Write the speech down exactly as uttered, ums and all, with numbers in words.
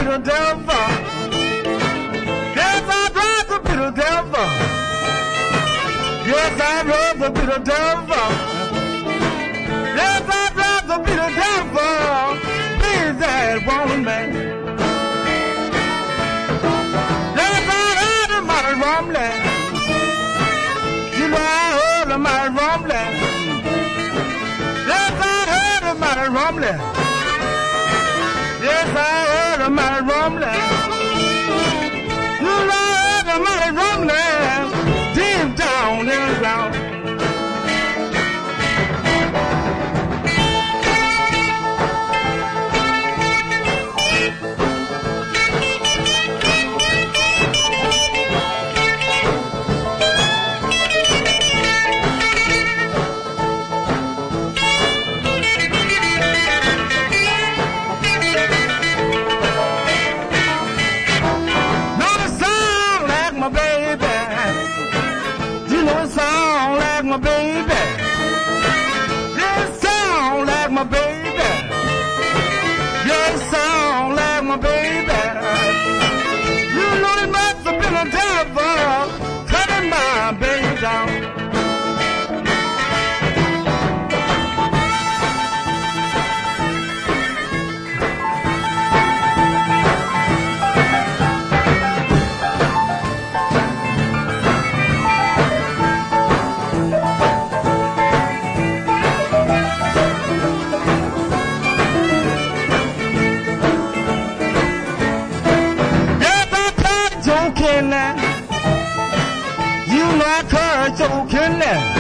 the devil. Yes, I'd rather be the devil. Yes, I'd rather be the devil. Yes, I'd rather be the devil. Be that woman. Yes, I heard him out of rumbling. You know I heard him out of rumbling. Yes, I heard him out of rumbling. Yes, I heard him out of rumbling. You know I heard him out of rumbling. Deep down in the ground. My baby, just sound like my baby. Just sound like my baby. You know it must have been a devil cutting my baby down. You know I caught joking now.